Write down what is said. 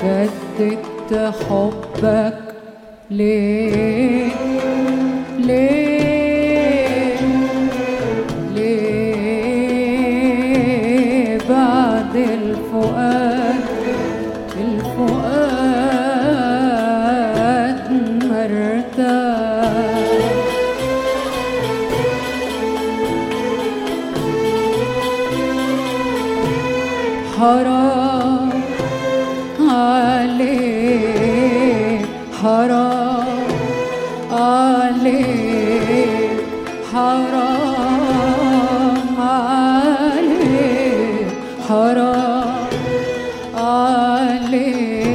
جددت حبك ليه ليه ليه بعد الفؤاد مرتاح حرام عليك حرام عليك حرام عليك حرام عليك